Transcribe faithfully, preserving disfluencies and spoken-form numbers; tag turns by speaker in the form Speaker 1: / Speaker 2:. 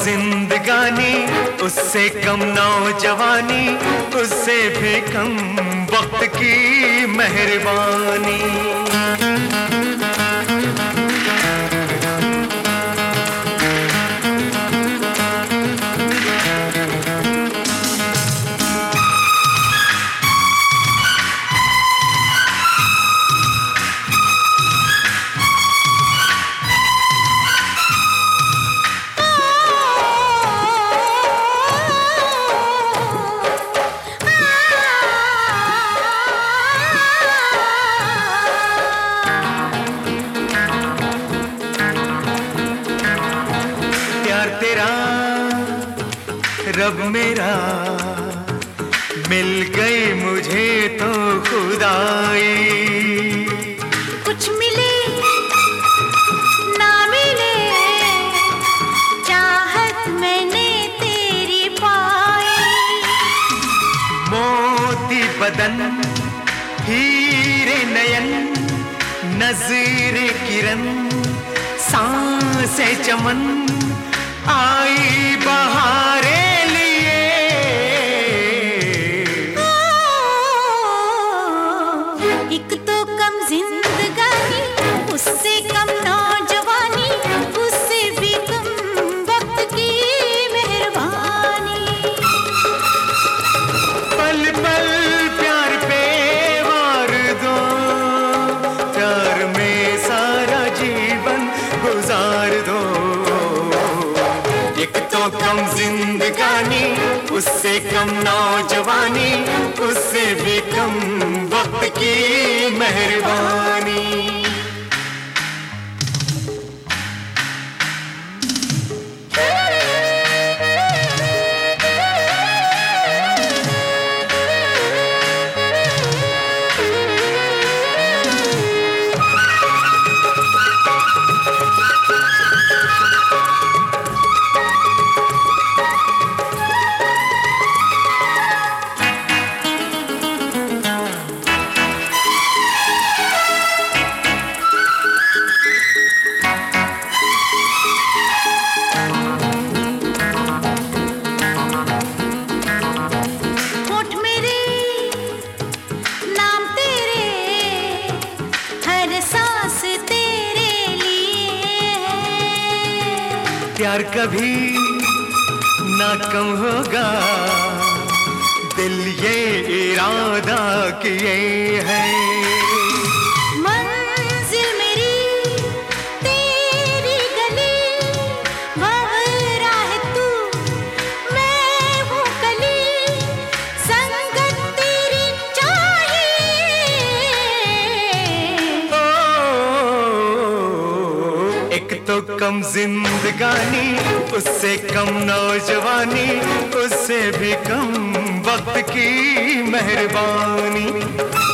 Speaker 1: जिंदगानी, उससे कम नौजवानी, उससे भी कम वक्त की मेहरबानी। तेरा रब मेरा मिल गई मुझे तो खुदाई।
Speaker 2: कुछ मिले ना मिले चाहत मैंने तेरी पाई।
Speaker 1: मोती बदन हीरे नयन, नजरे किरण सांसें चमन, आई बहारे लिए।
Speaker 2: एक तो कम जिंदगानी, उससे कम नौजवानी, उससे भी कम वक्त की मेहरबानी।
Speaker 1: पल पल प्यार पे वार दो, प्यार में सारा जीवन गुजार दो। एक तो कम जिंदगानी, उससे कम नौजवानी, उससे भी कम वक्त की मेहरबानी। प्यार कभी ना कम होगा, दिल ये इरादा किए है।
Speaker 2: मंजिल मेरी तेरी गली, वह राह तू मैं हूँ कली, संगत तेरी चाहिए।
Speaker 1: ओ, एक तो कम जिंदगानी, उससे कम नौजवानी, उससे भी कम वक्त की मेहरबानी।